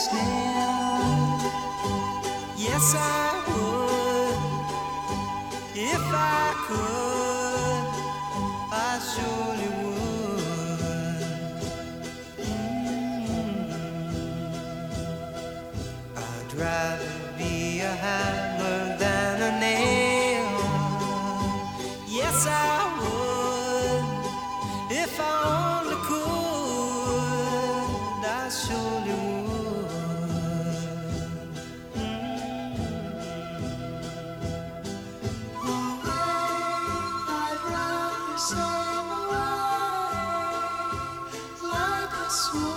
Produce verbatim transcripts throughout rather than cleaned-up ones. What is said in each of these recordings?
listening. Yes, I would. If I could, I surely would. Mm. I'd rather be a hammer than a nail. Yes, I would. If I only could, I surely would. Mm. I'd rather sail away like a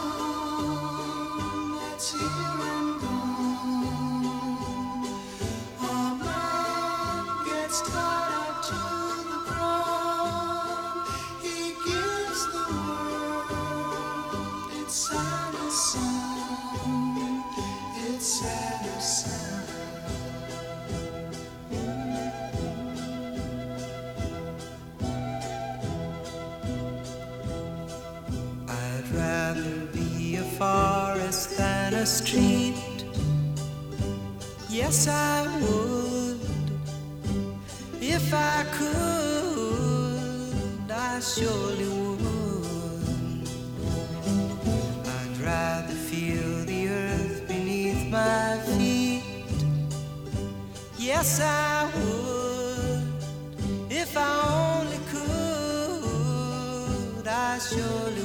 swan that's here and gone. A man gets tied up to the ground. He gives the world its saddest sound, its saddest sound. I'd rather be a forest than a street. Yes, I would. If I could, I surely would. I'd rather feel the earth beneath my feet. Yes, I would. If I only could, I surely